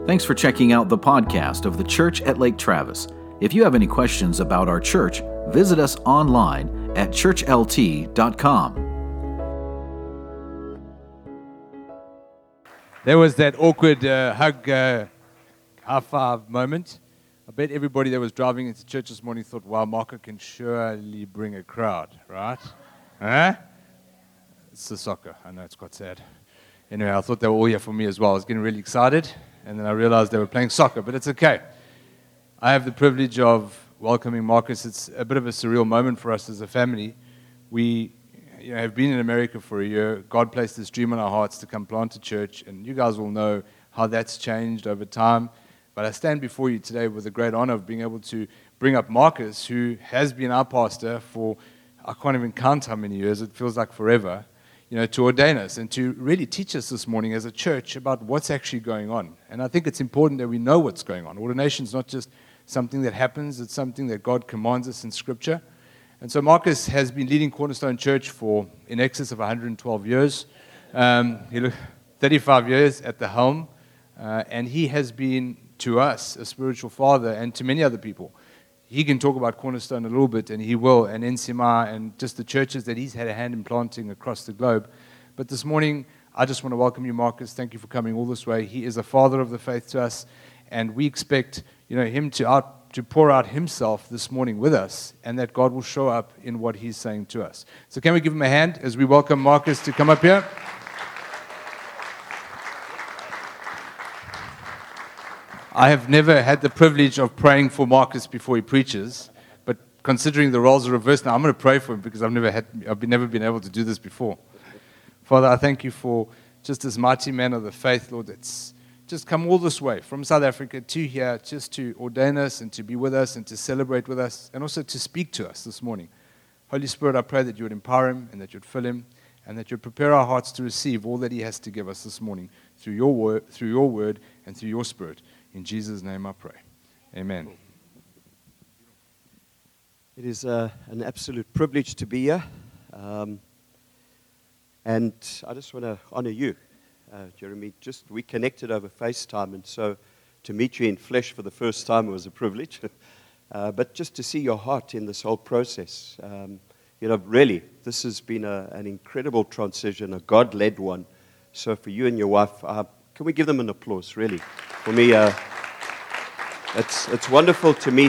Thanks for checking out the podcast of the Church at Lake Travis. If you have any questions about our church, visit us online at churchlt.com. There was that awkward hug, high five moment. I bet everybody that was driving into church this morning thought, wow, Marco can surely bring a crowd, right? Huh? It's the soccer. I know it's quite sad. Anyway, I thought they were all here for me as well. I was getting really excited, and then I realized they were playing soccer, but it's okay. I have the privilege of welcoming Marcus. It's a bit of a surreal moment for us as a family. We have been in America for a year. God placed this dream in our hearts to come plant a church, and you guys will know how that's changed over time. But I stand before you today with the great honor of being able to bring up Marcus, who has been our pastor for, I can't even count how many years, it feels like forever, to ordain us and to really teach us this morning as a church about what's actually going on. And I think it's important that we know what's going on. Ordination is not just something that happens, it's something that God commands us in Scripture. And so Marcus has been leading Cornerstone Church for in excess of 112 years. 35 years at the helm. And he has been, to us, a spiritual father and to many other people. He can talk about Cornerstone a little bit, and he will, and NCMI, and just the churches that he's had a hand in planting across the globe. But this morning, I just want to welcome you, Marcus. Thank you for coming all this way. He is a father of the faith to us, and we expect him to pour out himself this morning with us, and that God will show up in what he's saying to us. So can we give him a hand as we welcome Marcus to come up here? I have never had the privilege of praying for Marcus before he preaches, but considering the roles are reversed now, I'm going to pray for him because I've never been able to do this before. Father, I thank you for just this mighty man of the faith, Lord, that's just come all this way from South Africa to here just to ordain us and to be with us and to celebrate with us and also to speak to us this morning. Holy Spirit, I pray that you would empower him and that you would fill him and that you would prepare our hearts to receive all that he has to give us this morning through your word and through your Spirit. In Jesus' name I pray. Amen. It is an absolute privilege to be here. And I just want to honor you, Jeremy. We connected over FaceTime, and so to meet you in flesh for the first time was a privilege. But just to see your heart in this whole process. Really, this has been an incredible transition, a God-led one. So for you and your wife, can we give them an applause, really? For me, it's wonderful to meet,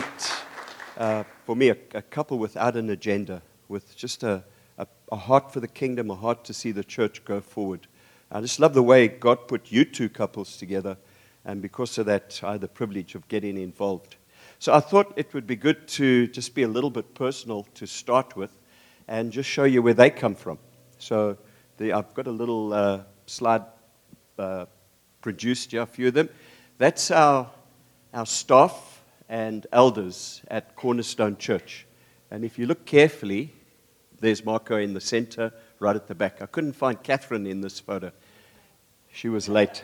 for me, a couple without an agenda, with just a heart for the kingdom, a heart to see the church go forward. I just love the way God put you two couples together, and because of that, I had the privilege of getting involved. So I thought it would be good to just be a little bit personal to start with, and just show you where they come from. So I've got a little slide produced here, a few of them. That's our staff and elders at Cornerstone Church. And if you look carefully, there's Marco in the center, right at the back. I couldn't find Catherine in this photo. She was late,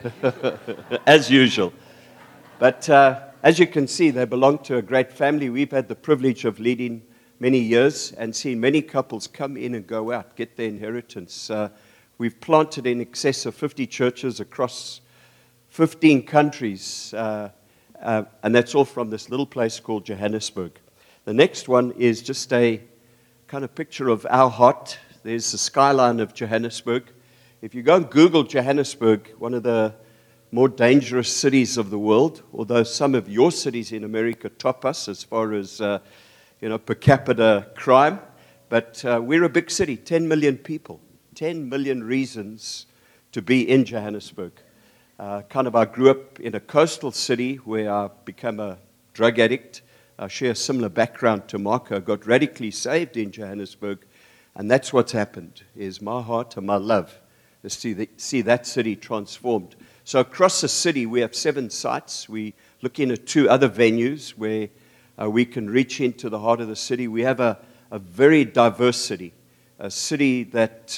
as usual. But as you can see, they belong to a great family. We've had the privilege of leading many years and seen many couples come in and go out, get their inheritance. We've planted in excess of 50 churches across 15 countries, and that's all from this little place called Johannesburg. The next one is just a kind of picture of our heart. There's the skyline of Johannesburg. If you go and Google Johannesburg, one of the more dangerous cities of the world, although some of your cities in America top us as far as per capita crime, but we're a big city, 10 million people, 10 million reasons to be in Johannesburg. I grew up in a coastal city where I became a drug addict. I share a similar background to Marco. I got radically saved in Johannesburg, and that's what's happened, is my heart and my love is to see that city transformed. So across the city, we have 7 sites. We're looking at 2 other venues where we can reach into the heart of the city. We have a very diverse city, a city that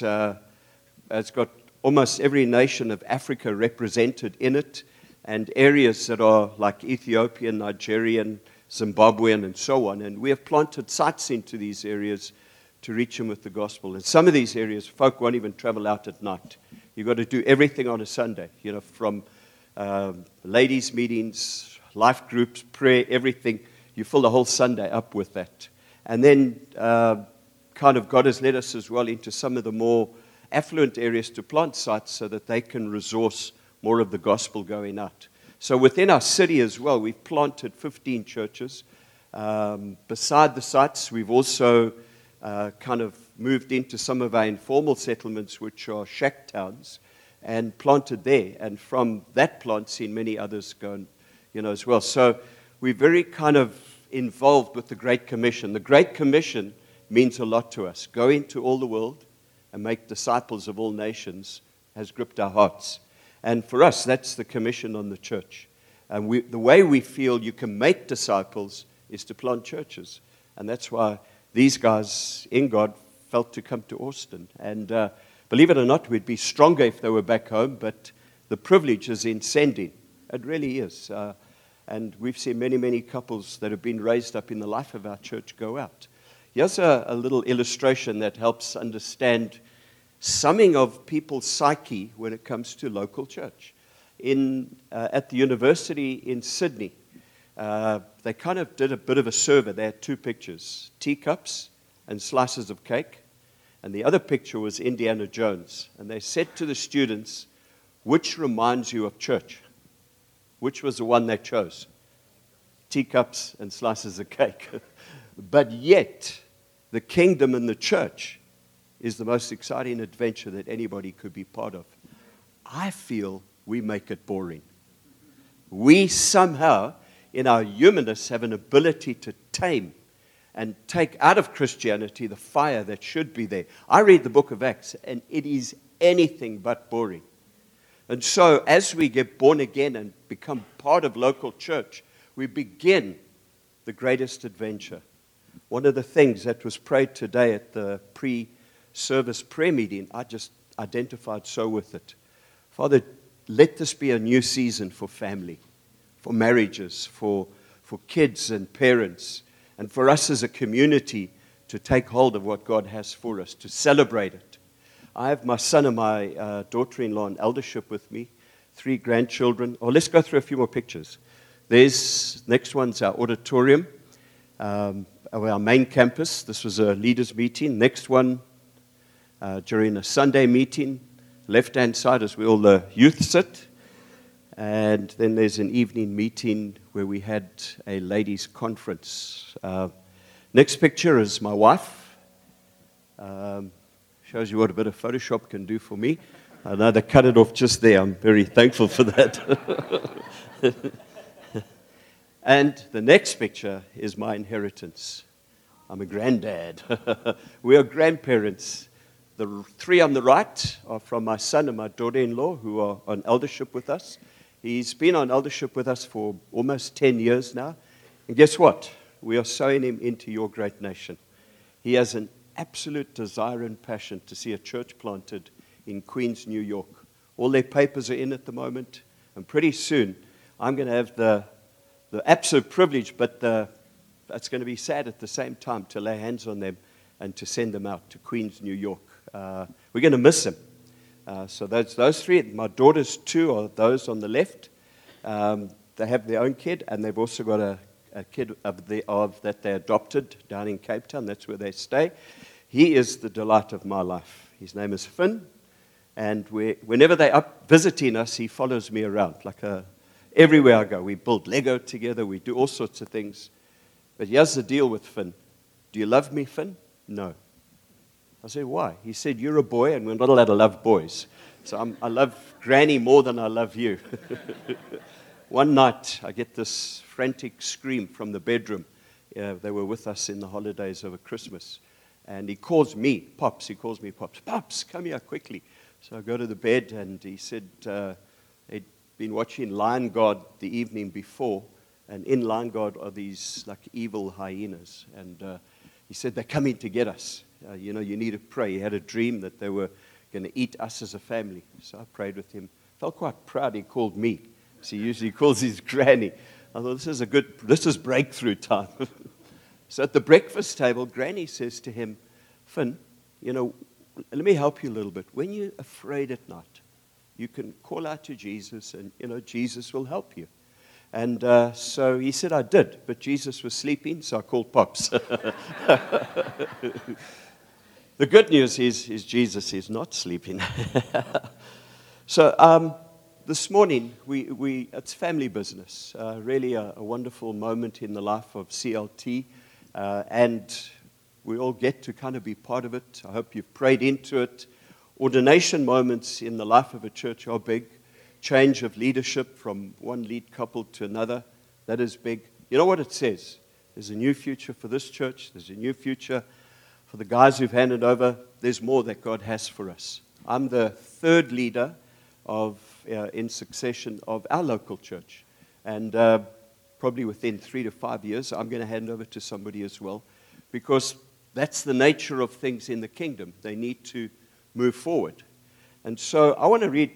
has got almost every nation of Africa represented in it, and areas that are like Ethiopian, Nigerian, Zimbabwean, and so on. And we have planted sites into these areas to reach them with the gospel. In some of these areas, folk won't even travel out at night. You've got to do everything on a Sunday, from ladies' meetings, life groups, prayer, everything. You fill the whole Sunday up with that. And then kind of God has led us as well into some of the more affluent areas to plant sites so that they can resource more of the gospel going out. So within our city as well, we've planted 15 churches. Beside the sites, we've also kind of moved into some of our informal settlements, which are shack towns, and planted there. And from that plant, seen many others go, as well. So we're very kind of involved with the Great Commission. The Great Commission means a lot to us. Go into all the world and make disciples of all nations has gripped our hearts. And for us, that's the commission on the church. And the way we feel you can make disciples is to plant churches. And that's why these guys in God felt to come to Austin. And believe it or not, we'd be stronger if they were back home, but the privilege is in sending. It really is. And we've seen many, many couples that have been raised up in the life of our church go out. Here's a little illustration that helps understand something of people's psyche when it comes to local church. At the university in Sydney, they kind of did a bit of a survey. They had two pictures, teacups and slices of cake. And the other picture was Indiana Jones. And they said to the students, which reminds you of church? Which was the one they chose? Teacups and slices of cake. But yet, the kingdom and the church is the most exciting adventure that anybody could be part of. I feel we make it boring. We somehow, in our humanness, have an ability to tame and take out of Christianity the fire that should be there. I read the book of Acts, and it is anything but boring. And so, as we get born again and become part of local church, we begin the greatest adventure. One of the things that was prayed today at the pre-service prayer meeting, I just identified so with it. Father, let this be a new season for family, for marriages, for kids and parents, and for us as a community to take hold of what God has for us, to celebrate it. I have my son and my daughter-in-law in eldership with me, 3 grandchildren. Oh, let's go through a few more pictures. Next one's our auditorium, our main campus. This was a leaders' meeting. Next one, during a Sunday meeting. Left-hand side is where all the youth sit. And then there's an evening meeting where we had a ladies' conference. Next picture is my wife. Shows you what a bit of Photoshop can do for me. I know they cut it off just there. I'm very thankful for that. And the next picture is my inheritance. I'm a granddad. We are grandparents. The 3 on the right are from my son and my daughter-in-law who are on eldership with us. He's been on eldership with us for almost 10 years now. And guess what? We are sowing him into your great nation. He has an absolute desire and passion to see a church planted in Queens, New York. All their papers are in at the moment. And pretty soon, I'm going to have the absolute privilege, but it's going to be sad at the same time to lay hands on them and to send them out to Queens, New York. We're going to miss them. So those 3, my daughter's 2 are those on the left. They have their own kid, and they've also got a kid that they adopted down in Cape Town. That's where they stay. He is the delight of my life. His name is Finn, and whenever they're up visiting us, he follows me around. Everywhere I go, we build Lego together, we do all sorts of things. But here's the deal with Finn. Do you love me, Finn? No. I said, why? He said, you're a boy, and we're not allowed to love boys. So I love Granny more than I love you. One night, I get this frantic scream from the bedroom. They were with us in the holidays over Christmas. And he calls me, Pops. He calls me Pops. Pops, come here quickly. So I go to the bed, and he said he'd been watching Lion Guard the evening before. And in Lion Guard are these evil hyenas. And he said, they're coming to get us. You need to pray. He had a dream that they were going to eat us as a family. So I prayed with him. Felt quite proud he called me. So he usually calls his granny. I thought, this is breakthrough time. So at the breakfast table, Granny says to him, Finn, let me help you a little bit. When you're afraid at night, You can call out to Jesus and, Jesus will help you. And so he said, I did, but Jesus was sleeping, so I called Pops. The good news is Jesus is not sleeping. So this morning, it's family business. Really a wonderful moment in the life of CLT. And we all get to kind of be part of it. I hope you've prayed into it. Ordination moments in the life of a church are big. Change of leadership from one lead couple to another, that is big. You know what it says? There's a new future for this church. There's a new future for the guys who've handed over. There's more that God has for us. I'm the third leader in succession of our local church. And probably within 3 to 5 years, I'm going to hand over to somebody as well, because that's the nature of things in the kingdom. They need to move forward. And so I want to read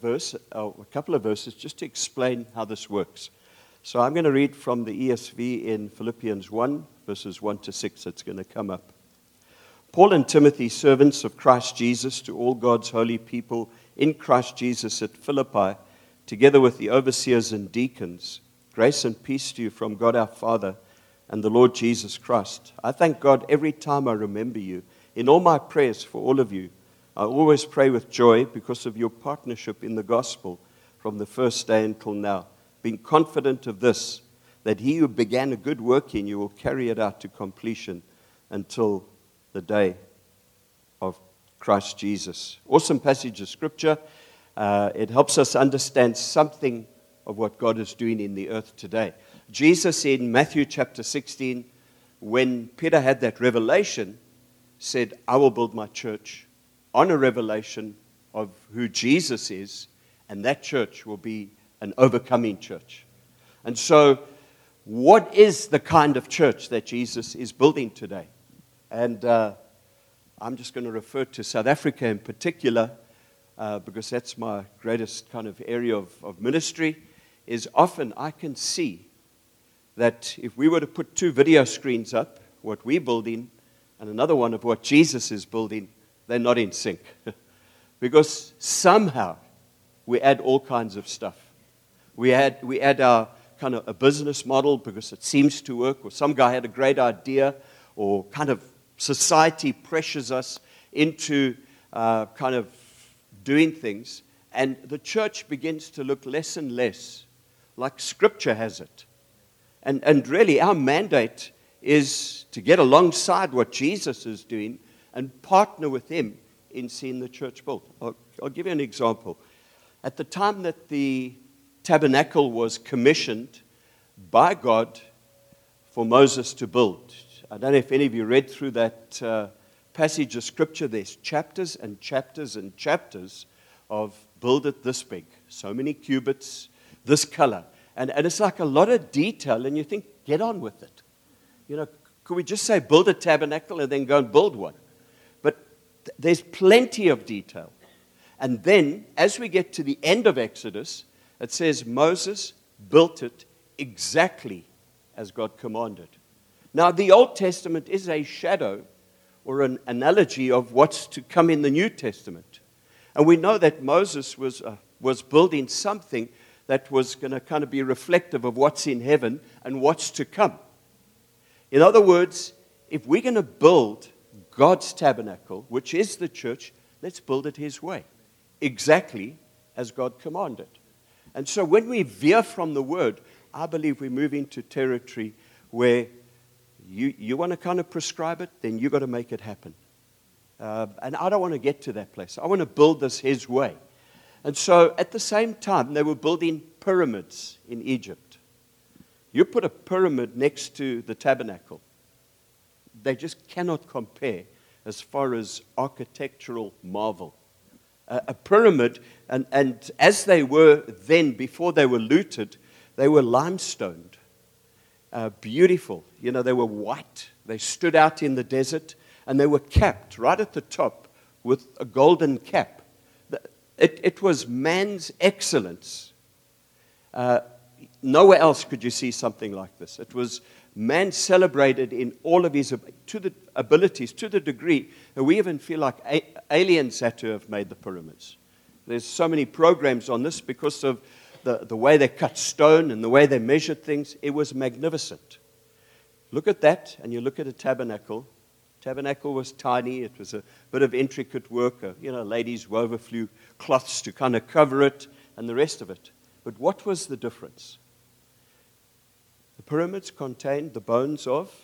a couple of verses, just to explain how this works. So I'm going to read from the ESV in Philippians 1, verses 1 to 6. It's going to come up. Paul and Timothy, servants of Christ Jesus, to all God's holy people in Christ Jesus at Philippi, together with the overseers and deacons, grace and peace to you from God our Father and the Lord Jesus Christ. I thank God every time I remember you. In all my prayers for all of you, I always pray with joy because of your partnership in the gospel from the first day until now, being confident of this, that he who began a good work in you will carry it out to completion until the day of Christ Jesus. Awesome passage of Scripture. It helps us understand something of what God is doing in the earth today. Jesus in Matthew chapter 16, when Peter had that revelation, said, I will build my church on a revelation of who Jesus is, and that church will be an overcoming church. And so, what is the kind of church that Jesus is building today? And I'm just going to refer to South Africa in particular, because that's my greatest kind of area of ministry, is often I can see that if we were to put 2 video screens up, what we're building, and another one of what Jesus is building, they're not in sync. Because somehow we add all kinds of stuff. We add our kind of a business model because it seems to work, or some guy had a great idea, or kind of society pressures us into kind of doing things, and the church begins to look less and less like Scripture has it. And really our mandate is to get alongside what Jesus is doing and partner with him in seeing the church built. I'll give you an example. At the time that the tabernacle was commissioned by God for Moses to build, I don't know if any of you read through that passage of Scripture. There's chapters and chapters and chapters of build it this big, so many cubits, this color. And it's like a lot of detail, and you think, get on with it. Could we just say build a tabernacle and then go and build one? But there's plenty of detail. And then, as we get to the end of Exodus, it says Moses built it exactly as God commanded. Now, the Old Testament is a shadow or an analogy of what's to come in the New Testament. And we know that Moses was building something that was going to kind of be reflective of what's in heaven and what's to come. In other words, if we're going to build God's tabernacle, which is the church, let's build it His way, exactly as God commanded. And so when we veer from the Word, I believe we move into territory where you want to kind of prescribe it, then you've got to make it happen. And I don't want to get to that place. I want to build this His way. And so at the same time, they were building pyramids in Egypt. You put a pyramid next to the tabernacle, they just cannot compare as far as architectural marvel. A pyramid, and as they were then, before they were looted, they were limestoned. Beautiful. They were white. They stood out in the desert, and they were capped right at the top with a golden cap. It was man's excellence. Nowhere else could you see something like this. It was man celebrated in all of his abilities, to the degree that we even feel like aliens had to have made the pyramids. There's so many programs on this because of the way they cut stone and the way they measured things. It was magnificent. Look at that, and you look at a tabernacle. Tabernacle was tiny. It was a bit of intricate work. Ladies wove a few cloths to kind of cover it and the rest of it. But what was the difference? The pyramids contained the bones of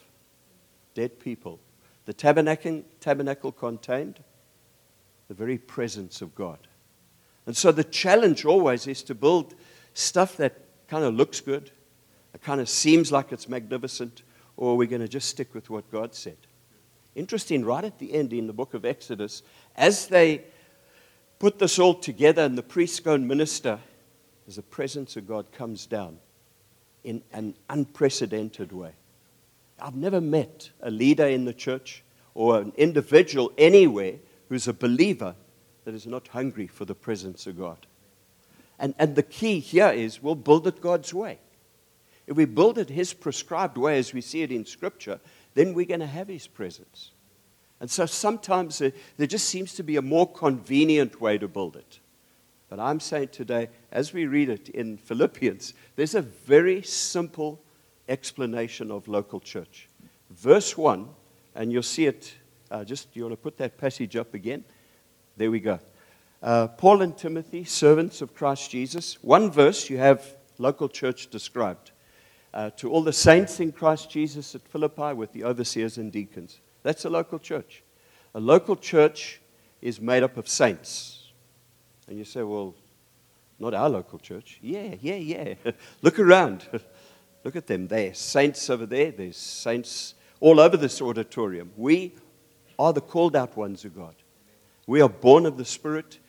dead people. The tabernacle contained the very presence of God. And so the challenge always is to build stuff that kind of looks good, it kind of seems like it's magnificent, or we're going to just stick with what God said. Interesting, right at the end in the book of Exodus, as they put this all together and the priests go and minister, as the presence of God comes down in an unprecedented way. I've never met a leader in the church or an individual anywhere who's a believer that is not hungry for the presence of God. And the key here is we'll build it God's way. If we build it His prescribed way as we see it in Scripture, then we're going to have His presence. And so sometimes there just seems to be a more convenient way to build it. But I'm saying today, as we read it in Philippians, there's a very simple explanation of local church. Verse 1, and you'll see it, you want to put that passage up again? There we go. Paul and Timothy, servants of Christ Jesus. One verse, you have local church described. To all the saints in Christ Jesus at Philippi with the overseers and deacons. That's a local church. A local church is made up of saints. And you say, well, not our local church. Yeah. Look around. Look at them. There's saints over there. There's saints all over this auditorium. We are the called out ones of God. We are born of the Spirit.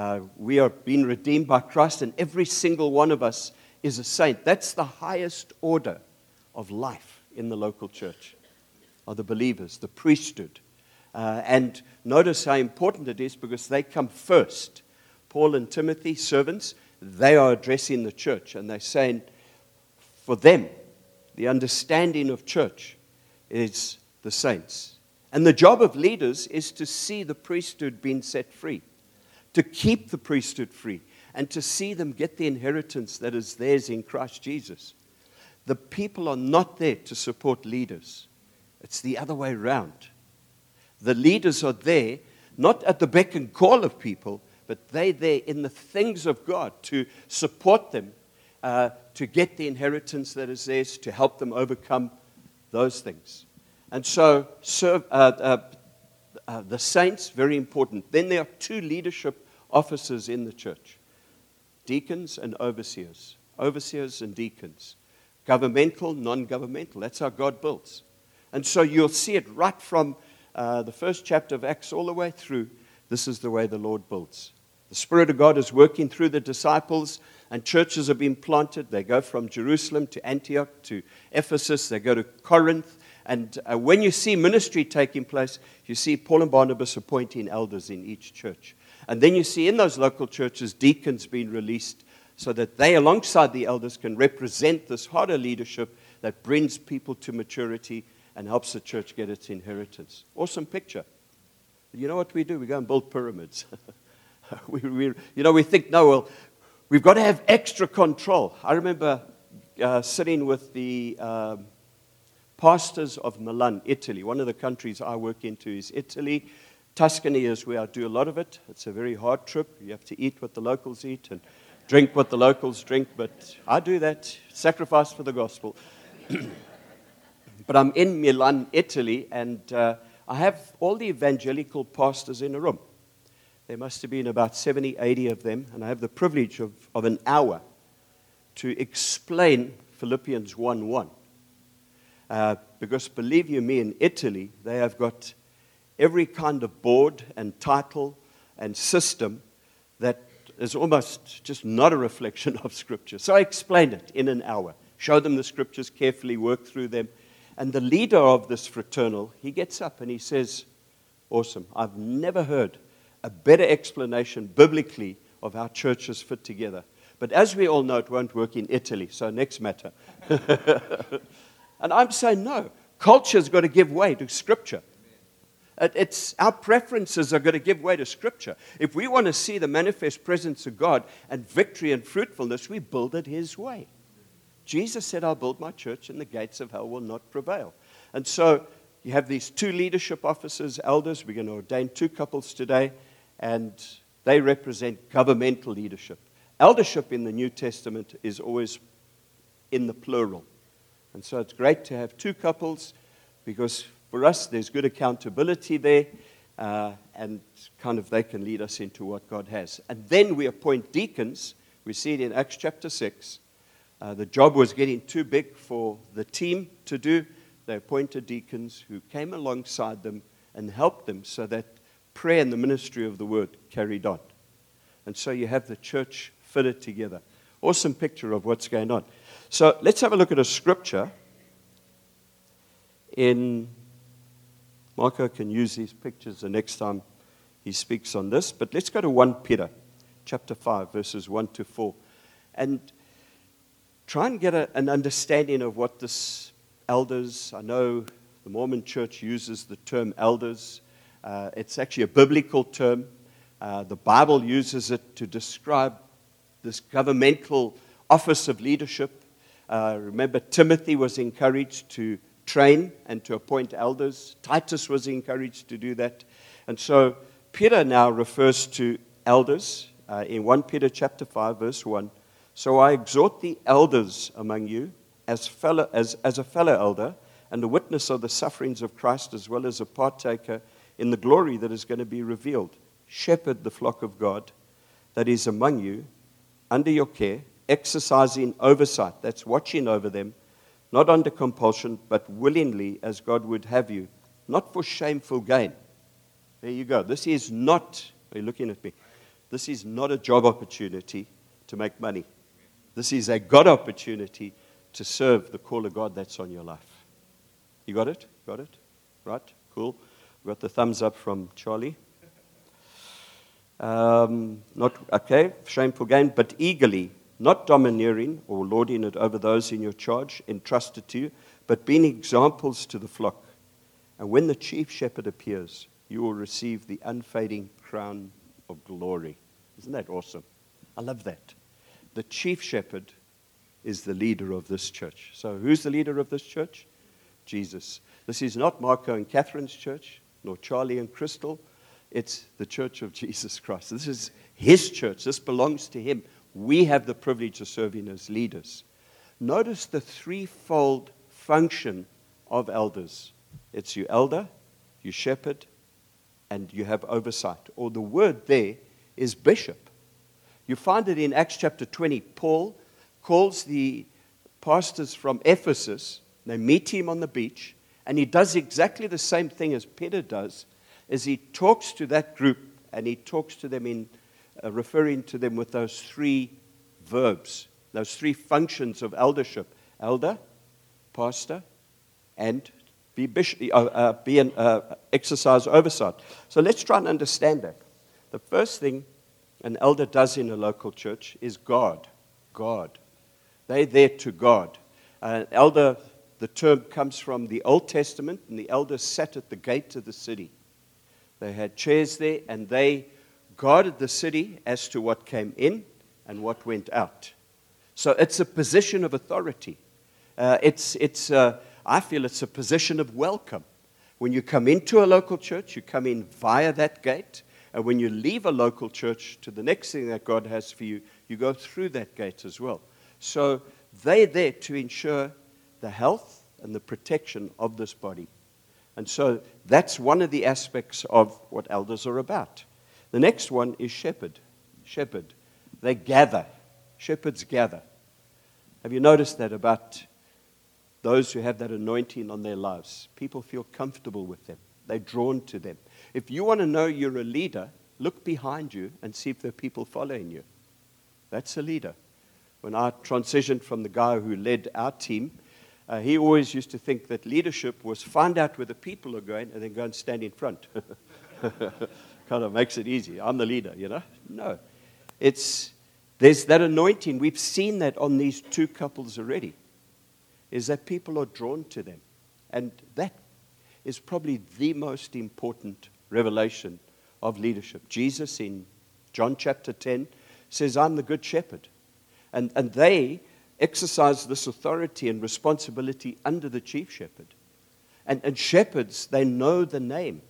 We are being redeemed by Christ. And every single one of us is a saint. That's the highest order of life in the local church, are the believers, the priesthood. And notice how important it is because they come first. Paul and Timothy, servants, they are addressing the church. And they're saying, for them, the understanding of church is the saints. And the job of leaders is to see the priesthood being set free, to keep the priesthood free, and to see them get the inheritance that is theirs in Christ Jesus. The people are not there to support leaders. It's the other way around. The leaders are there, not at the beck and call of people, but they're there in the things of God to support them, to get the inheritance that is theirs, to help them overcome those things. And so the saints, very important. Then there are two leadership officers in the church. Deacons and overseers. Overseers and deacons. Governmental, non-governmental. That's how God builds. And so you'll see it right from the first chapter of Acts all the way through. This is the way the Lord builds. The Spirit of God is working through the disciples, and churches have been planted. They go from Jerusalem to Antioch to Ephesus. They go to Corinth. And when you see ministry taking place, you see Paul and Barnabas appointing elders in each church. And then you see in those local churches deacons being released so that they, alongside the elders, can represent this harder leadership that brings people to maturity and helps the church get its inheritance. Awesome picture. You know what we do? We go and build pyramids. we think, no, well, we've got to have extra control. I remember sitting with the pastors of Milan, Italy. One of the countries I work into is Italy. Tuscany is where I do a lot of it. It's a very hard trip. You have to eat what the locals eat and drink what the locals drink, but I do that, sacrifice for the gospel. But I'm in Milan, Italy, and I have all the evangelical pastors in a room. There must have been about 70, 80 of them, and I have the privilege of an hour to explain Philippians 1:1. Because believe you me, in Italy, they have got every kind of board and title and system that is almost just not a reflection of Scripture. So I explained it in an hour, show them the Scriptures carefully, work through them. And the leader of this fraternal, he gets up and he says, awesome, I've never heard a better explanation biblically of how churches fit together. But as we all know, it won't work in Italy, so next matter. And I'm saying, no, culture's got to give way to Scripture. It's our preferences are going to give way to Scripture. If we want to see the manifest presence of God and victory and fruitfulness, we build it His way. Jesus said, I'll build my church and the gates of hell will not prevail. And so you have these 2 leadership officers, elders. We're going to ordain 2 couples today, and they represent governmental leadership. Eldership in the New Testament is always in the plural. And so it's great to have 2 couples because for us there's good accountability there, and kind of they can lead us into what God has. And then we appoint deacons. We see it in Acts chapter 6. The job was getting too big for the team to do. They appointed deacons who came alongside them and helped them so that prayer and the ministry of the word carried on. And so you have the church fitted together. Awesome picture of what's going on. So let's have a look at a scripture. Marco can use these pictures the next time he speaks on this. But let's go to 1 Peter chapter 5, verses 1 to 4. And try and get an understanding of what this elders, I know the Mormon church uses the term elders. It's actually a biblical term. The Bible uses it to describe this governmental office of leadership. Remember, Timothy was encouraged to train and to appoint elders. Titus was encouraged to do that. And so Peter now refers to elders in 1 Peter chapter 5, verse 1. So I exhort the elders among you as a fellow elder and a witness of the sufferings of Christ, as well as a partaker in the glory that is going to be revealed. Shepherd the flock of God that is among you, under your care, exercising oversight, that's watching over them, not under compulsion, but willingly as God would have you, not for shameful gain. There you go. This is not, are you looking at me? This is not a job opportunity to make money. This is a God opportunity to serve the call of God that's on your life. You got it? Got it? Right? Cool. We got the thumbs up from Charlie. Not okay, shameful gain, but eagerly, not domineering or lording it over those in your charge, entrusted to you, but being examples to the flock. And when the chief shepherd appears, you will receive the unfading crown of glory. Isn't that awesome? I love that. The chief shepherd is the leader of this church. So who's the leader of this church? Jesus. This is not Marco and Catherine's church, nor Charlie and Crystal. It's the church of Jesus Christ. This is His church. This belongs to Him. We have the privilege of serving as leaders. Notice the threefold function of elders. It's you elder, you shepherd, and you have oversight. Or the word there is bishop. You find it in Acts chapter 20. Paul calls the pastors from Ephesus. They meet him on the beach, and he does exactly the same thing as Peter does, as he talks to that group, and he talks to them in referring to them with those 3 verbs, those 3 functions of eldership: elder, pastor, and exercise oversight. So let's try and understand that. The first thing an elder does in a local church is guard. They're there to guard. Elder, the term comes from the Old Testament, and the elders sat at the gate of the city. They had chairs there, and they guarded the city as to what came in and what went out. So it's a position of authority. I feel it's a position of welcome. When you come into a local church, you come in via that gate. And when you leave a local church to the next thing that God has for you, you go through that gate as well. So they're there to ensure the health and the protection of this body. And so that's one of the aspects of what elders are about. The next one is shepherd. Shepherd. They gather. Shepherds gather. Have you noticed that about those who have that anointing on their lives? People feel comfortable with them. They're drawn to them. If you want to know you're a leader, look behind you and see if there are people following you. That's a leader. When I transitioned from the guy who led our team, he always used to think that leadership was find out where the people are going and then go and stand in front. Kind of makes it easy. I'm the leader, you know? No. There's that anointing. We've seen that on these 2 couples already, is that people are drawn to them. And that is probably the most important revelation of leadership. Jesus in John chapter 10 says, I'm the good shepherd. And they exercise this authority and responsibility under the chief shepherd. And shepherds, they know the name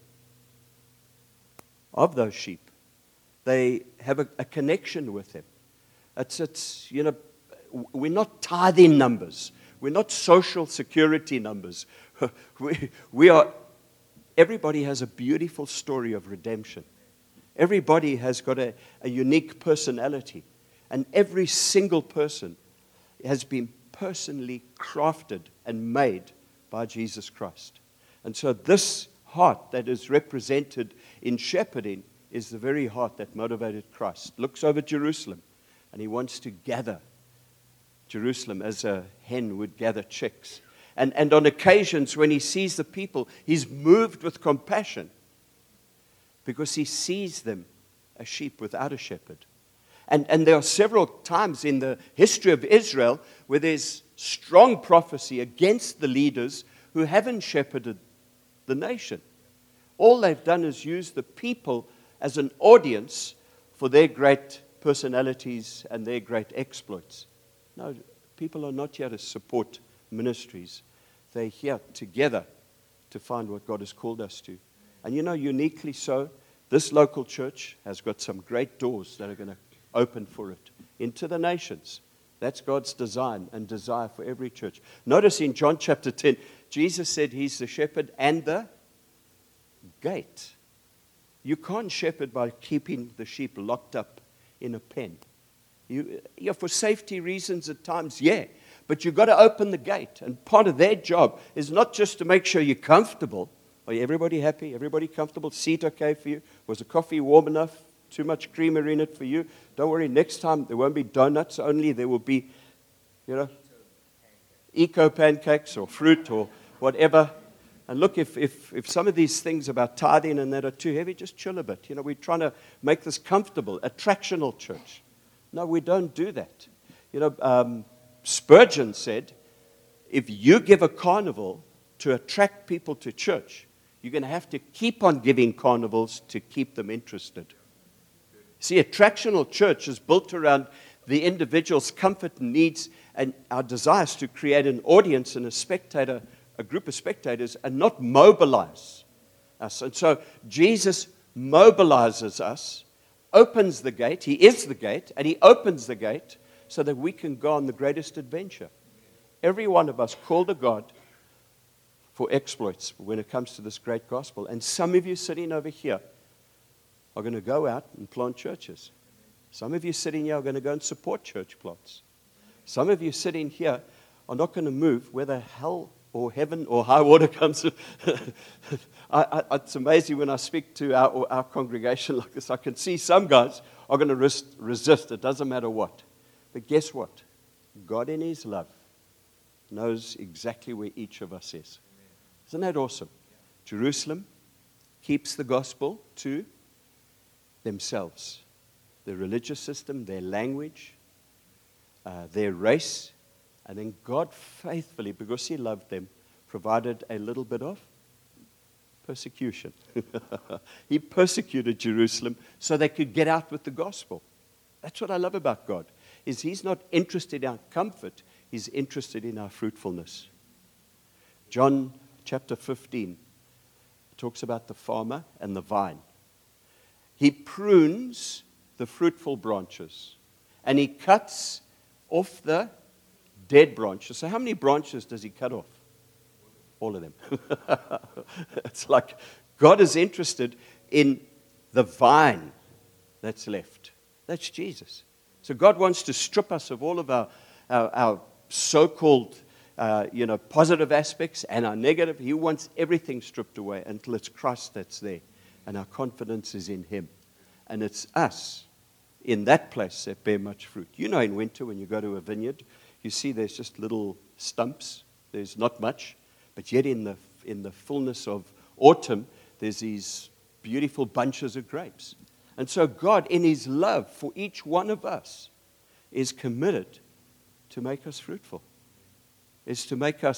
of those sheep. They have a connection with them. It's we're not tithing numbers. We're not social security numbers. We are, everybody has a beautiful story of redemption. Everybody has got a unique personality. And every single person has been personally crafted and made by Jesus Christ. And so this heart that is represented in shepherding is the very heart that motivated Christ. Looks over Jerusalem, and he wants to gather Jerusalem as a hen would gather chicks. And on occasions when he sees the people, he's moved with compassion because he sees them as sheep without a shepherd. And there are several times in the history of Israel where there's strong prophecy against the leaders who haven't shepherded the nation. All they've done is use the people as an audience for their great personalities and their great exploits. No, people are not here to support ministries. They're here together to find what God has called us to. And uniquely so, this local church has got some great doors that are going to open for it into the nations. That's God's design and desire for every church. Notice in John chapter 10, Jesus said he's the shepherd and the gate. You can't shepherd by keeping the sheep locked up in a pen. For safety reasons at times, but you've got to open the gate. And part of their job is not just to make sure you're comfortable. Are everybody happy? Everybody comfortable? Seat okay for you? Was the coffee warm enough? Too much creamer in it for you? Don't worry, next time there won't be donuts only. There will be, eco pancakes or fruit or whatever. And look, if some of these things about tithing and that are too heavy, just chill a bit. We're trying to make this comfortable, attractional church. No, we don't do that. Spurgeon said, if you give a carnival to attract people to church, you're going to have to keep on giving carnivals to keep them interested. See, attractional church is built around the individual's comfort and needs and our desires to create an audience and a group of spectators, and not mobilize us. And so Jesus mobilizes us, opens the gate. He is the gate, and he opens the gate so that we can go on the greatest adventure. Every one of us called to God for exploits when it comes to this great gospel. And some of you sitting over here are going to go out and plant churches. Some of you sitting here are going to go and support church plants. Some of you sitting here are not going to move whether hell or heaven or high water comes. It's amazing when I speak to our congregation like this. I can see some guys are going to resist. It doesn't matter what. But guess what? God in his love knows exactly where each of us is. Isn't that awesome? Jerusalem keeps the gospel to themselves. Their religious system, their language, their race. And then God faithfully, because he loved them, provided a little bit of persecution. He persecuted Jerusalem so they could get out with the gospel. That's what I love about God, is he's not interested in our comfort, he's interested in our fruitfulness. John chapter 15 talks about the farmer and the vine. He prunes the fruitful branches, and he cuts off the dead branches. So how many branches does he cut off? All of them. It's like God is interested in the vine that's left. That's Jesus. So God wants to strip us of all of our so-called positive aspects and our negative. He wants everything stripped away until it's Christ that's there. And our confidence is in him. And it's us in that place that bear much fruit. In winter when you go to a vineyard, you see there's just little stumps. There's not much. But yet in the fullness of autumn, there's these beautiful bunches of grapes. And so God, in his love for each one of us, is committed to make us fruitful. Is to make us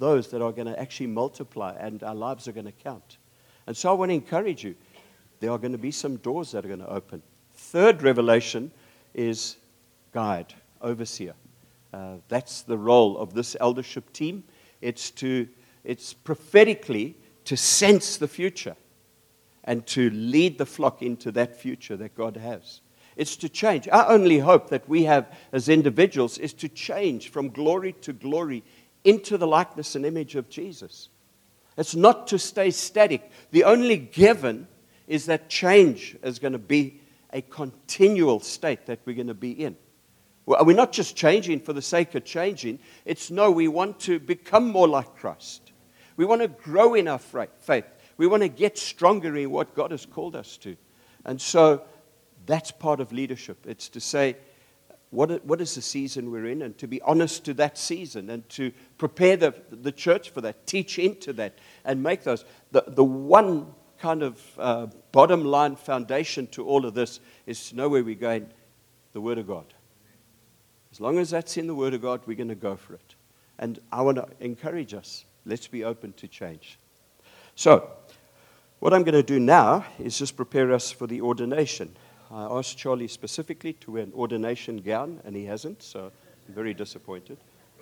those that are going to actually multiply and our lives are going to count. And so I want to encourage you. There are going to be some doors that are going to open. Third revelation is guide, overseer. That's the role of this eldership team. It's prophetically to sense the future and to lead the flock into that future that God has. It's to change. Our only hope that we have as individuals is to change from glory to glory into the likeness and image of Jesus. It's not to stay static. The only given is that change is going to be a continual state that we're going to be in. Well, we're not just changing for the sake of changing. It's no, we want to become more like Christ. We want to grow in our faith. We want to get stronger in what God has called us to. And so that's part of leadership. It's to say, what is the season we're in? And to be honest to that season and to prepare the church for that, teach into that, and make those. The one kind of bottom line foundation to all of this is to know where we're going, the Word of God. As long as that's in the Word of God, we're going to go for it. And I want to encourage us. Let's be open to change. So, what I'm going to do now is just prepare us for the ordination. I asked Charlie specifically to wear an ordination gown, and he hasn't, so I'm very disappointed.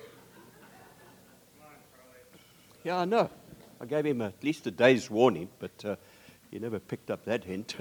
Yeah, I know. I gave him at least a day's warning, but he never picked up that hint.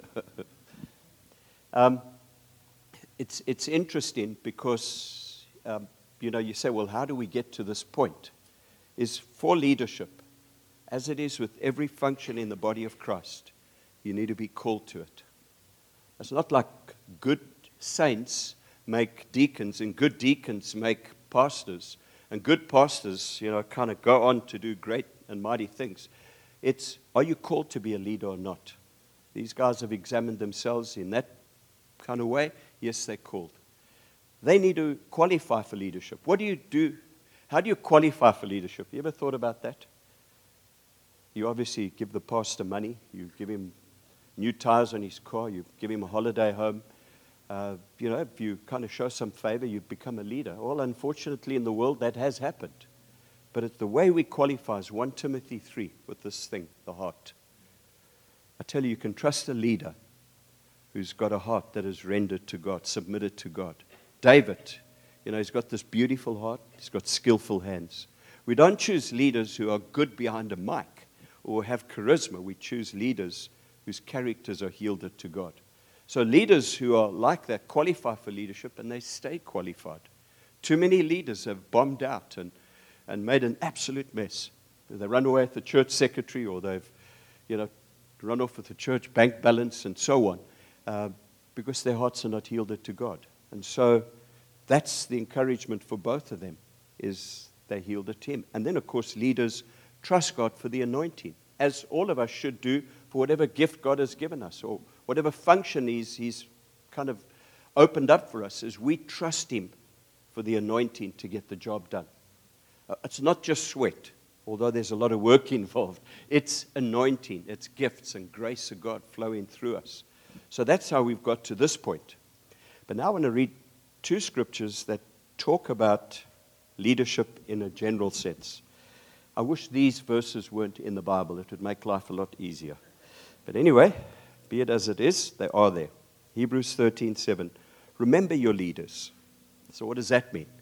It's interesting because, you say, well, how do we get to this point? Is for leadership, as it is with every function in the body of Christ, you need to be called to it. It's not like good saints make deacons and good deacons make pastors and good pastors, kind of go on to do great and mighty things. It's, are you called to be a leader or not? These guys have examined themselves in that kind of way. Yes, they're called. They need to qualify for leadership. What do you do? How do you qualify for leadership? You ever thought about that? You obviously give the pastor money. You give him new tires on his car. You give him a holiday home. If you kind of show some favor, you become a leader. Well, unfortunately, in the world, that has happened. But it's the way we qualify is 1 Timothy 3 with this thing, the heart. I tell you can trust a leader who's got a heart that is rendered to God, submitted to God. David, he's got this beautiful heart. He's got skillful hands. We don't choose leaders who are good behind a mic or have charisma. We choose leaders whose characters are yielded to God. So leaders who are like that qualify for leadership, and they stay qualified. Too many leaders have bombed out and made an absolute mess. They run away with the church secretary, or they've run off with the church bank balance and so on, because their hearts are not yielded to God. And so that's the encouragement for both of them, is they yielded to Him. And then, of course, leaders trust God for the anointing, as all of us should do for whatever gift God has given us, or whatever function He's kind of opened up for us, as we trust Him for the anointing to get the job done. It's not just sweat, although there's a lot of work involved. It's anointing, it's gifts and grace of God flowing through us. So that's how we've got to this point. But now I want to read 2 scriptures that talk about leadership in a general sense. I wish these verses weren't in the Bible. It would make life a lot easier. But anyway, be it as it is, they are there. Hebrews 13:7. Remember your leaders. So what does that mean?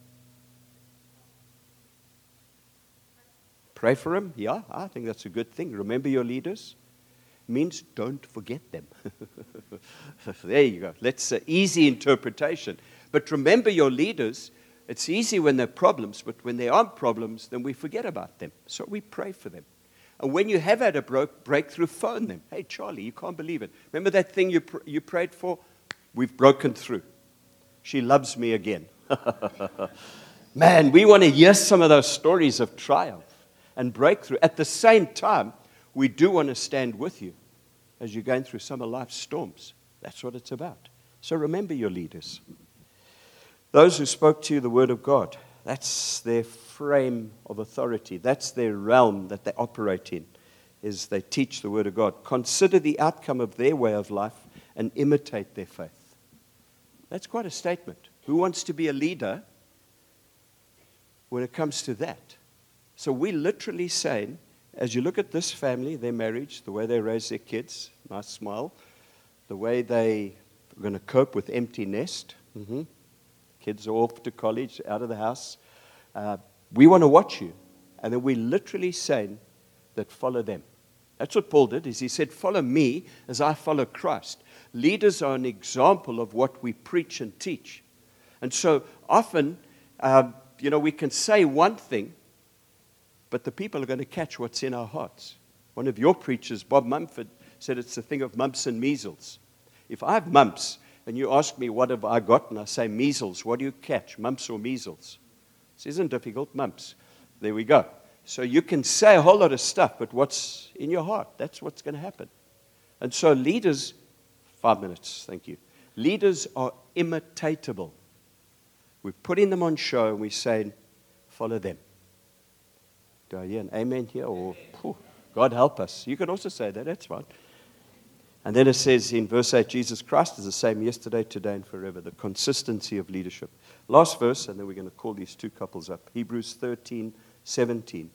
Pray for them? Yeah, I think that's a good thing. Remember your leaders. Means don't forget them. There you go. That's an easy interpretation. But remember your leaders. It's easy when there are problems, but when there aren't problems, then we forget about them. So we pray for them. And when you have had a breakthrough, phone them. Hey, Charlie, you can't believe it. Remember that thing you prayed for? We've broken through. She loves me again. Man, we want to hear some of those stories of triumph and breakthrough. At the same time, we do want to stand with you as you're going through some of life's storms. That's what it's about. So remember your leaders. Those who spoke to you the word of God, that's their frame of authority. That's their realm that they operate in, is they teach the word of God. Consider the outcome of their way of life and imitate their faith. That's quite a statement. Who wants to be a leader when it comes to that? So we literally saying, as you look at this family, their marriage, the way they raise their kids, nice smile, the way they are going to cope with empty nest. Kids are off to college, out of the house. We want to watch you. And then we literally saying that follow them. That's what Paul did, is he said, follow me as I follow Christ. Leaders are an example of what we preach and teach. And so often, we can say one thing, but the people are going to catch what's in our hearts. One of your preachers, Bob Mumford, said it's the thing of mumps and measles. If I have mumps, and you ask me, what have I got? And I say, measles. What do you catch, mumps or measles? This isn't difficult, mumps. There we go. So you can say a whole lot of stuff, but what's in your heart, that's what's going to happen. And so leaders, 5 minutes, thank you. Leaders are imitatable. We're putting them on show, and we're saying, follow them. Do I hear an amen here? Or, God help us. You can also say that, that's fine. And then it says in verse 8, Jesus Christ is the same yesterday, today, and forever. The consistency of leadership. Last verse, and then we're going to call these two couples up. Hebrews 13:17.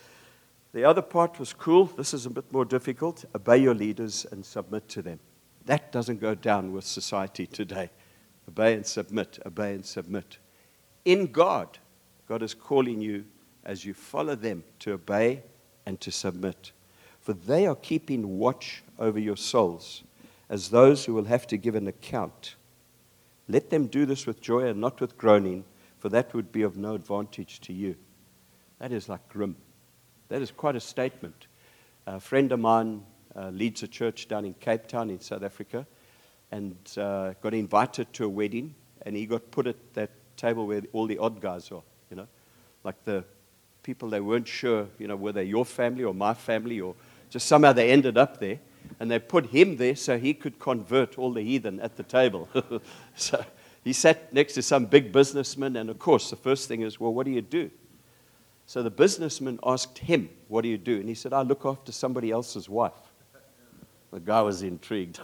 The other part was cool. This is a bit more difficult. Obey your leaders and submit to them. That doesn't go down with society today. Obey and submit. Obey and submit. In God, God is calling you as you follow them to obey and to submit. For they are keeping watch over your souls as those who will have to give an account. Let them do this with joy and not with groaning, for that would be of no advantage to you. That is like grim. That is quite a statement. A friend of mine leads a church down in Cape Town in South Africa and got invited to a wedding, and he got put at that table where all the odd guys are, like the people they weren't sure, were they your family or my family, or just somehow they ended up there, and they put him there so he could convert all the heathen at the table. So he sat next to some big businessman, and of course the first thing is, well, what do you do? So the businessman asked him, what do you do? And he said, I look after somebody else's wife. The guy was intrigued.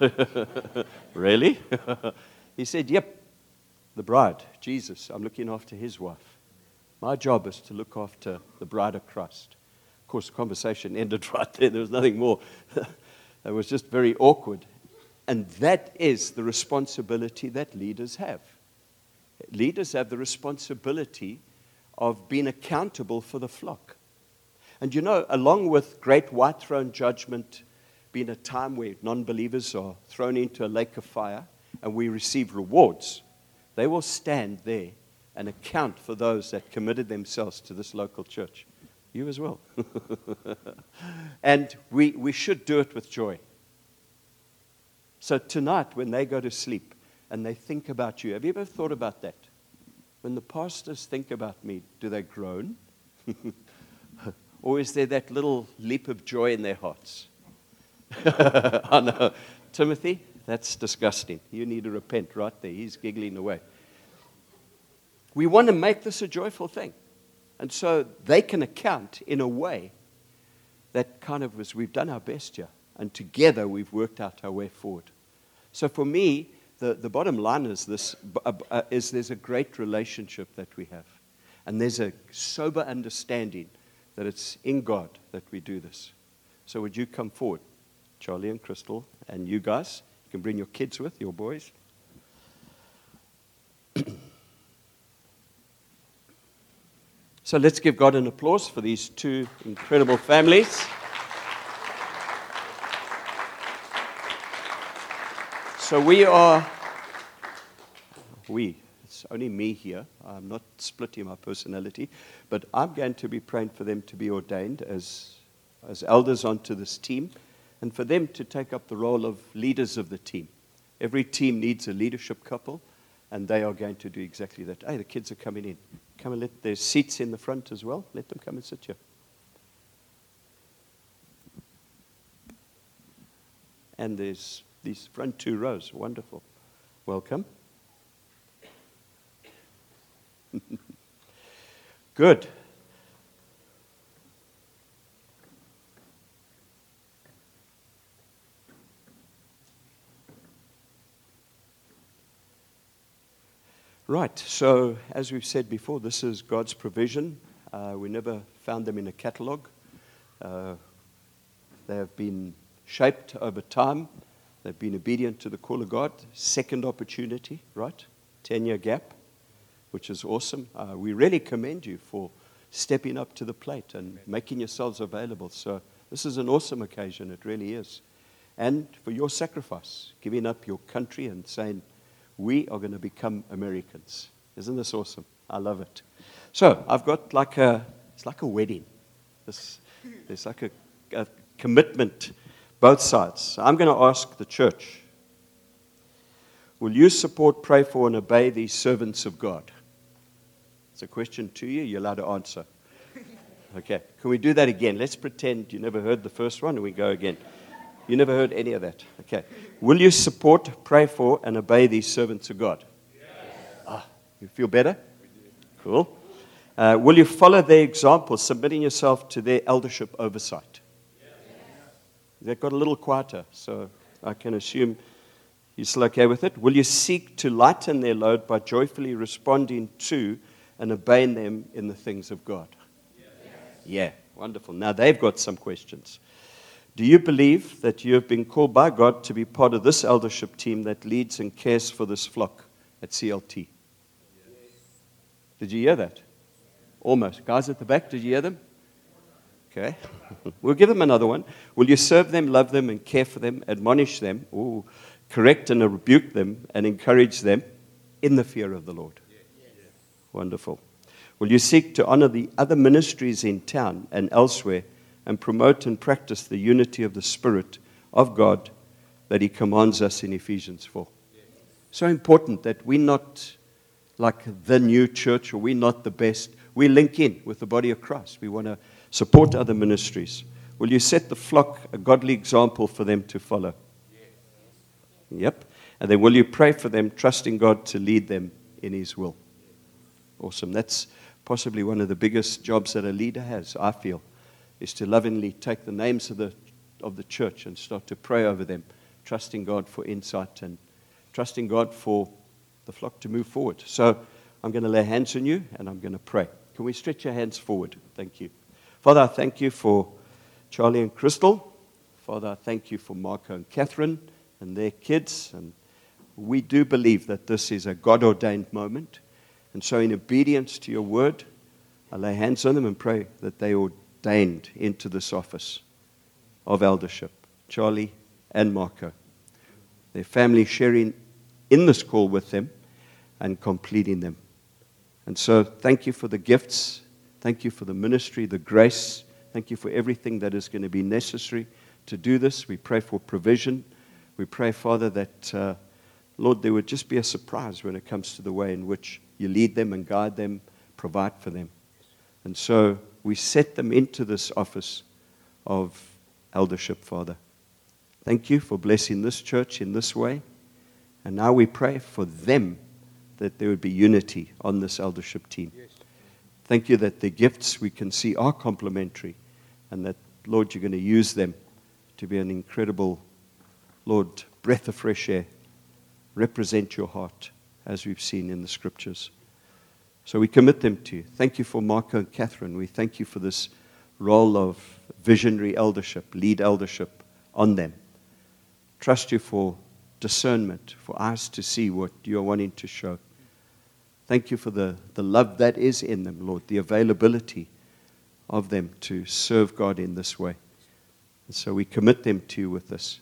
Really? He said, yep, the bride, Jesus, I'm looking after his wife. My job is to look after the bride of Christ. Of course, the conversation ended right there. There was nothing more. It was just very awkward. And that is the responsibility that leaders have. Leaders have the responsibility of being accountable for the flock. And along with great white throne judgment being a time where non-believers are thrown into a lake of fire and we receive rewards, they will stand there and account for those that committed themselves to this local church. You as well. And we should do it with joy. So tonight, when they go to sleep and they think about you, have you ever thought about that? When the pastors think about me, do they groan? Or is there that little leap of joy in their hearts? Oh, no. Timothy, that's disgusting. You need to repent right there. He's giggling away. We want to make this a joyful thing. And so they can account in a way that kind of was, we've done our best here. And together we've worked out our way forward. So for me, the bottom line is this: there's a great relationship that we have. And there's a sober understanding that it's in God that we do this. So would you come forward, Charlie and Crystal, and you guys? You can bring your kids with, your boys. So let's give God an applause for these two incredible families. So it's only me here. I'm not splitting my personality, but I'm going to be praying for them to be ordained as elders onto this team, and for them to take up the role of leaders of the team. Every team needs a leadership couple, and they are going to do exactly that. Hey, the kids are coming in. Come and there's seats in the front as well. Let them come and sit here. And there's these front two rows. Wonderful. Welcome. Good. Right, so as we've said before, this is God's provision. We never found them in a catalog. They have been shaped over time. They've been obedient to the call of God. Second opportunity, right? 10-year gap, which is awesome. We really commend you for stepping up to the plate and making yourselves available. So this is an awesome occasion. It really is. And for your sacrifice, giving up your country and saying, we are going to become Americans. Isn't this awesome? I love it. So I've got it's like a wedding. There's like a commitment, both sides. So I'm going to ask the church, will you support, pray for, and obey these servants of God? It's a question to you. You're allowed to answer. Okay. Can we do that again? Let's pretend you never heard the first one, and we go again. You never heard any of that. Okay. Will you support, pray for, and obey these servants of God? Yes. You feel better? Cool. Will you follow their example, submitting yourself to their eldership oversight? Yes. That got a little quieter, so I can assume you're still okay with it. Will you seek to lighten their load by joyfully responding to and obeying them in the things of God? Yes. Yeah, wonderful. Now they've got some questions. Do you believe that you have been called by God to be part of this eldership team that leads and cares for this flock at CLT? Yes. Did you hear that? Almost. Guys at the back, did you hear them? Okay. We'll give them another one. Will you serve them, love them, and care for them, admonish them, correct and rebuke them, and encourage them in the fear of the Lord? Yes. Wonderful. Will you seek to honor the other ministries in town and elsewhere and promote and practice the unity of the Spirit of God that He commands us in Ephesians 4? Yes. So important that we're not like the new church, or we're not the best. We link in with the body of Christ. We want to support other ministries. Will you set the flock a godly example for them to follow? Yes. Yep. And then will you pray for them, trusting God to lead them in His will? Awesome. That's possibly one of the biggest jobs that a leader has, I feel, is to lovingly take the names of the church and start to pray over them, trusting God for insight and trusting God for the flock to move forward. So I'm going to lay hands on you and I'm going to pray. Can we stretch your hands forward? Thank you. Father, I thank you for Charlie and Crystal. Father, I thank you for Marco and Catherine and their kids. And we do believe that this is a God-ordained moment. And so in obedience to your word, I lay hands on them and pray that they are ordained into this office of eldership, Charlie and Marco. Their family sharing in this call with them and completing them. And so thank you for the gifts. Thank you for the ministry, the grace. Thank you for everything that is going to be necessary to do this. We pray for provision. We pray, Father, that, Lord, there would just be a surprise when it comes to the way in which you lead them and guide them, provide for them. And so we set them into this office of eldership, Father. Thank you for blessing this church in this way. And now we pray for them that there would be unity on this eldership team. Yes. Thank you that the gifts we can see are complementary and that, Lord, you're going to use them to be an incredible, Lord, breath of fresh air. Represent your heart as we've seen in the scriptures. So we commit them to you. Thank you for Marco and Catherine. We thank you for this role of visionary eldership, lead eldership on them. Trust you for discernment, for eyes to see what you're wanting to show. Thank you for the love that is in them, Lord, the availability of them to serve God in this way. And so we commit them to you with this.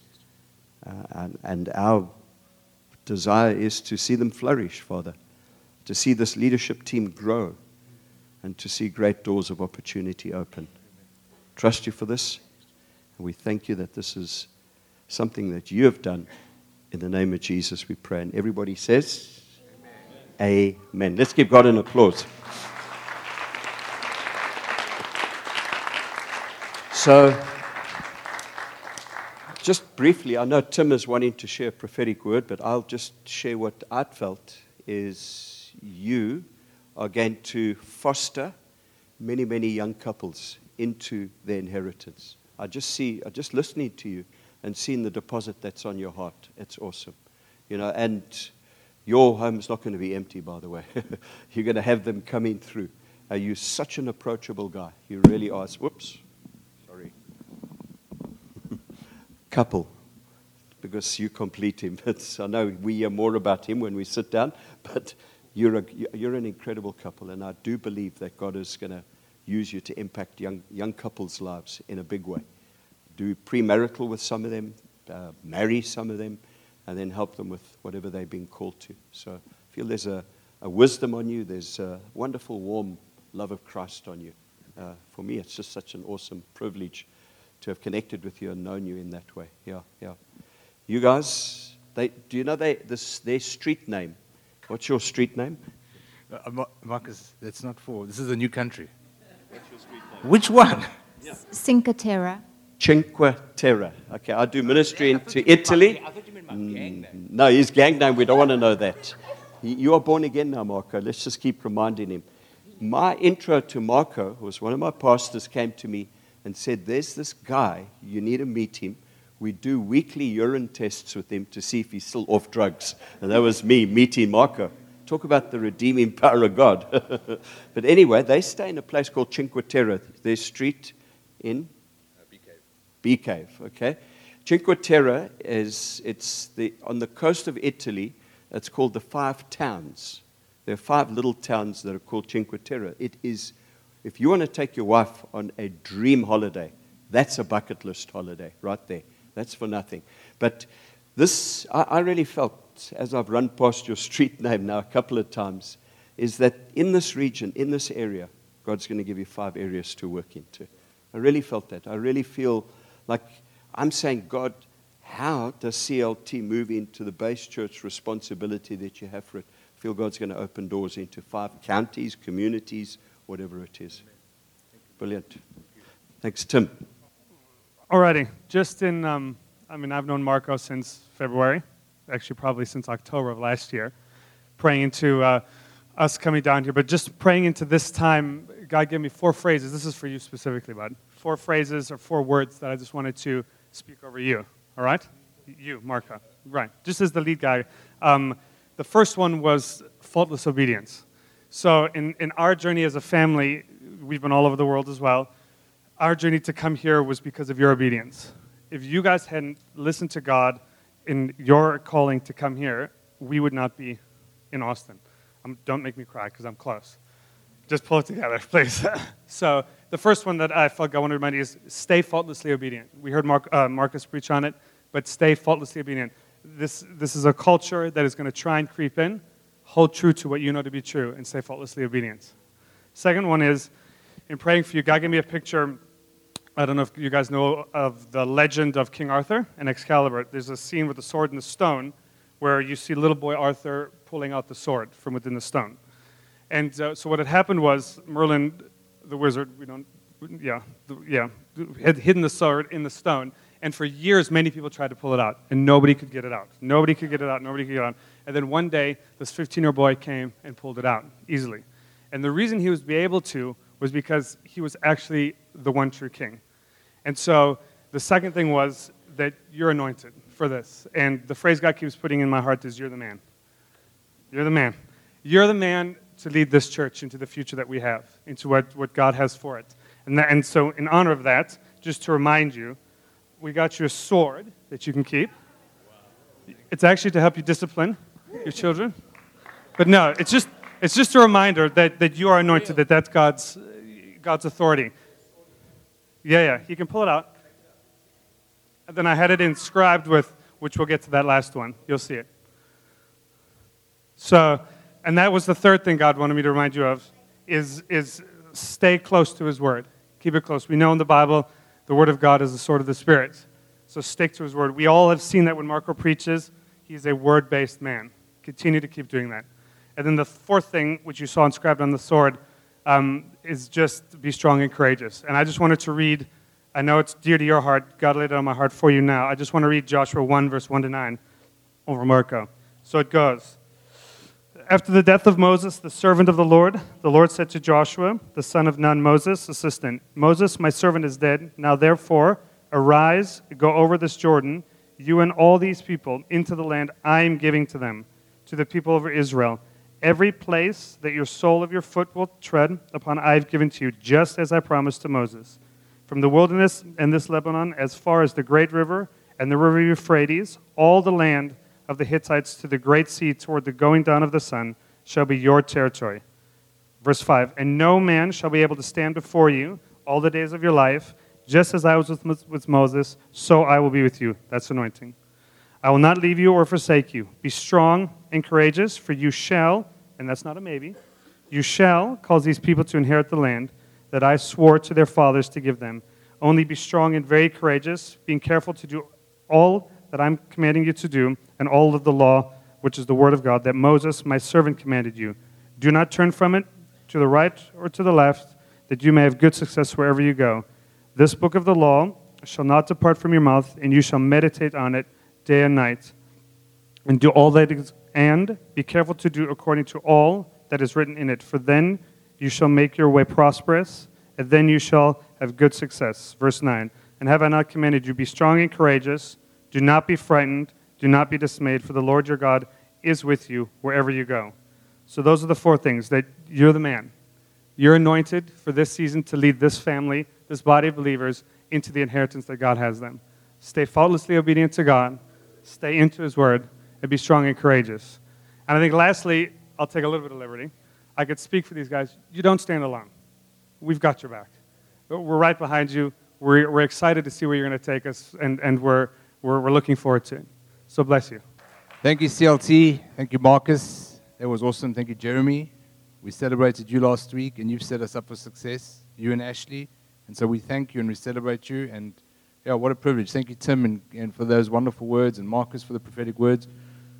And our desire is to see them flourish, Father, to see this leadership team grow, and to see great doors of opportunity open. Trust you for this, and we thank you that this is something that you have done. In the name of Jesus we pray. And everybody says, Amen. Amen. Let's give God an applause. So, just briefly, I know Tim is wanting to share a prophetic word, but I'll just share what I felt is you are going to foster many, many young couples into their inheritance. I just listening to you and seeing the deposit that's on your heart. It's awesome. And your home's not going to be empty, by the way. You're going to have them coming through. You're such an approachable guy. You really are. Whoops. Sorry. Couple. Because you complete him. I know we hear more about him when we sit down, but you're an incredible couple, and I do believe that God is going to use you to impact young couples' lives in a big way. Do premarital with some of them, marry some of them, and then help them with whatever they've been called to. So I feel there's a wisdom on you. There's a wonderful, warm love of Christ on you. For me, it's just such an awesome privilege to have connected with you and known you in that way. Yeah. You guys, do you know their street name? What's your street name? Marcus, that's not for. This is a new country. What's your street name? Which one? Cinque Terre. Cinque Terre. Okay, I do ministry into Italy. I thought you meant my gang name. No, his gang name, we don't want to know that. You are born again now, Marco. Let's just keep reminding him. My intro to Marco was one of my pastors came to me and said, there's this guy, you need to meet him. We do weekly urine tests with him to see if he's still off drugs. And that was me meeting Marco. Talk about the redeeming power of God. But anyway, they stay in a place called Cinque Terre. Their street in? Bee Cave, okay. Cinque Terre on the coast of Italy. It's called the Five Towns. There are 5 little towns that are called Cinque Terre. It is, if you want to take your wife on a dream holiday, that's a bucket list holiday right there. That's for nothing. But this, I really felt, as I've run past your street name now a couple of times, is that in this region, in this area, God's going to give you 5 areas to work into. I really felt that. I really feel like I'm saying, God, how does CLT move into the base church responsibility that you have for it? I feel God's going to open doors into 5 counties, communities, whatever it is. Brilliant. Thanks, Tim. Alrighty. Just in, I've known Marco since February, actually probably since October of last year, praying into us coming down here. But just praying into this time, God gave me 4 phrases. This is for you specifically, bud. 4 phrases or 4 words that I just wanted to speak over you. All right? You, Marco. Right. Just as the lead guy. The first one was faultless obedience. So in our journey as a family, we've been all over the world as well. Our journey to come here was because of your obedience. If you guys hadn't listened to God in your calling to come here, we would not be in Austin. Don't make me cry because I'm close. Just pull it together, please. So the first one that I felt God wanted to remind you is stay faultlessly obedient. We heard Marcus preach on it, but stay faultlessly obedient. This is a culture that is going to try and creep in. Hold true to what you know to be true and stay faultlessly obedient. Second one is, in praying for you, God gave me a picture. I don't know if you guys know of the legend of King Arthur and Excalibur. There's a scene with the sword and the stone where you see little boy Arthur pulling out the sword from within the stone. And so what had happened was Merlin, the wizard, had hidden the sword in the stone. And for years, many people tried to pull it out, and nobody could get it out. Nobody could get it out. And then one day, this 15-year-old boy came and pulled it out easily. And the reason he was able to was because he was actually the one true king. And so the second thing was that you're anointed for this. And the phrase God keeps putting in my heart is, you're the man. You're the man. You're the man to lead this church into the future that we have, into what God has for it. And so in honor of that, just to remind you, we got you a sword that you can keep. It's actually to help you discipline your children. But no, it's just a reminder that you are anointed, that's God's authority. Yeah, you can pull it out. And then I had it inscribed with, which we'll get to that last one. You'll see it. So, and that was the third thing God wanted me to remind you of, is stay close to His Word. Keep it close. We know in the Bible, the Word of God is the sword of the Spirit. So stick to His Word. We all have seen that when Marco preaches, he's a word-based man. Continue to keep doing that. And then the fourth thing, which you saw inscribed on the sword, is just be strong and courageous. And I just wanted to read, I know it's dear to your heart, God laid it on my heart for you now. I just want to read Joshua 1, verse 1 to 9 over Marco. So it goes. After the death of Moses, the servant of the Lord said to Joshua, the son of Nun, Moses' assistant, Moses, my servant is dead. Now therefore, arise, go over this Jordan, you and all these people, into the land I am giving to them, to the people of Israel, Every place that your sole of your foot will tread upon I have given to you, just as I promised to Moses. From the wilderness and this Lebanon, as far as the great river and the river Euphrates, all the land of the Hittites to the great sea toward the going down of the sun shall be your territory. Verse 5, and no man shall be able to stand before you all the days of your life. Just as I was with Moses, so I will be with you. That's anointing. I will not leave you or forsake you. Be strong and courageous, for you shall, and that's not a maybe, you shall cause these people to inherit the land that I swore to their fathers to give them. Only be strong and very courageous, being careful to do all that I'm commanding you to do, and all of the law, which is the word of God, that Moses, my servant, commanded you. Do not turn from it to the right or to the left, that you may have good success wherever you go. This book of the law shall not depart from your mouth, and you shall meditate on it day and night, and do all that is, and be careful to do according to all that is written in it. For then you shall make your way prosperous, and then you shall have good success. Verse 9, and have I not commanded you, be strong and courageous, do not be frightened, do not be dismayed, for the Lord your God is with you wherever you go. So those are the four things, that you're the man. You're anointed for this season to lead this family, this body of believers, into the inheritance that God has them. Stay faultlessly obedient to God, stay into His Word, and be strong and courageous. And I think lastly, I'll take a little bit of liberty. I could speak for these guys. You don't stand alone. We've got your back. We're right behind you. We're excited to see where you're going to take us, and we're looking forward to it. So bless you. Thank you, CLT. Thank you, Marcus. That was awesome. Thank you, Jeremy. We celebrated you last week, and you've set us up for success, you and Ashley. And so we thank you and we celebrate you. And yeah, what a privilege. Thank you, Tim, and for those wonderful words, and Marcus for the prophetic words.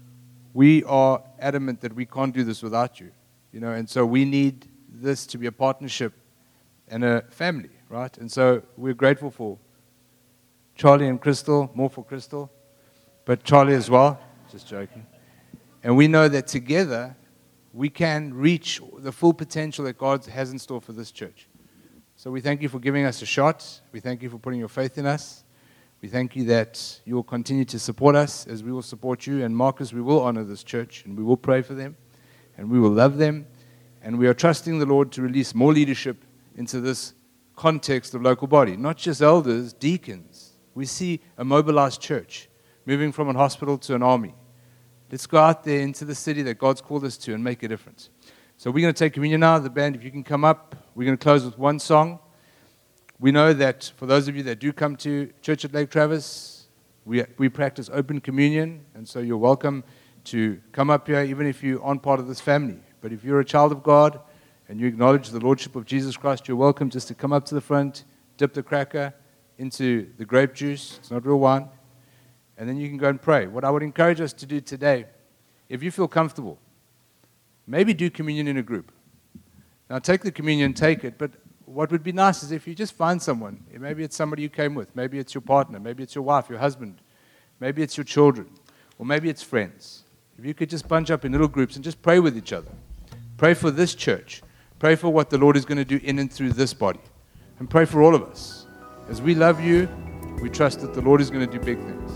We are adamant that we can't do this without you, and so we need this to be a partnership and a family, right? And so we're grateful for Charlie and Crystal, more for Crystal, but Charlie as well, just joking. And we know that together we can reach the full potential that God has in store for this church. So we thank you for giving us a shot. We thank you for putting your faith in us. We thank you that you will continue to support us as we will support you. And Marcus, we will honor this church, and we will pray for them, and we will love them. And we are trusting the Lord to release more leadership into this context of local body, not just elders, deacons. We see a mobilized church moving from a hospital to an army. Let's go out there into the city that God's called us to and make a difference. So we're going to take communion now. The band, if you can come up, we're going to close with one song. We know that for those of you that do come to Church at Lake Travis, we practice open communion, and so you're welcome to come up here even if you aren't part of this family. But if you're a child of God and you acknowledge the Lordship of Jesus Christ, you're welcome just to come up to the front, dip the cracker into the grape juice. It's not real wine. And then you can go and pray. What I would encourage us to do today, if you feel comfortable, maybe do communion in a group. Now take the communion, take it, but what would be nice is if you just find someone. Maybe it's somebody you came with. Maybe it's your partner. Maybe it's your wife, your husband. Maybe it's your children. Or maybe it's friends. If you could just bunch up in little groups and just pray with each other. Pray for this church. Pray for what the Lord is going to do in and through this body. And pray for all of us. As we love you, we trust that the Lord is going to do big things.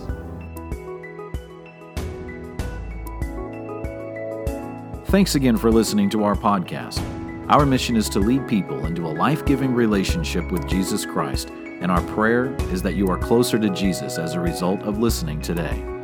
Thanks again for listening to our podcast. Our mission is to lead people into a life-giving relationship with Jesus Christ, and our prayer is that you are closer to Jesus as a result of listening today.